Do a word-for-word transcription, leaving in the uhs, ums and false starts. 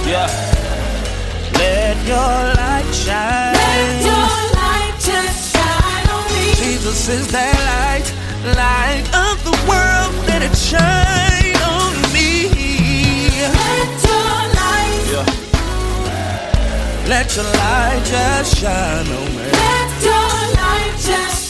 Yeah. Let your light shine. Let your light just shine on me. Jesus is that light, light of the world. Let it shine on me. Let your light. Yeah. Let your light just shine on me. Let your light just